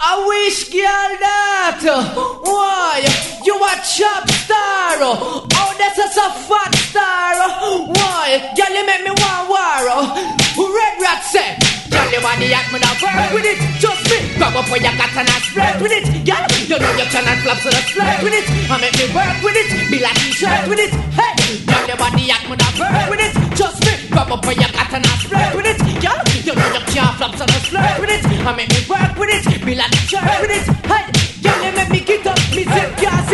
I wish, girl, that. Why? You a chop star. Oh, that's a so fat star. Why? Girl, you make me want war. Red Rat say, girl, you want the act, me not work with it. Just me. Grab up where you got and I spread with it. Girl, you know you can and flaps and I flirt with it. I make me work with it. Be like t-shirt with it. Hey, girl, you want the act, me not work with it. Just me. Grab up where you got and I spread with it. Girl, you know you can't flaps and I flirt with it. I make me work with it. Be like t-shirt with it. Hey, girl, you make me get up. Me zip gas.